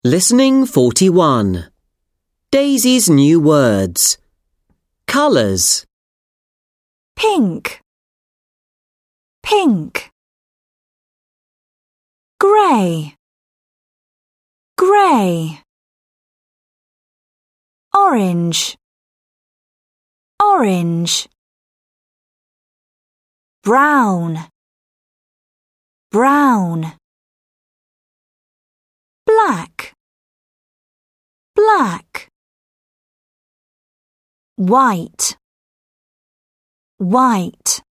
Listening 41. Daisy's new words. Colours. Pink, pink. Grey, grey. Orange, orange. Brown, brown. Black, black. White, white.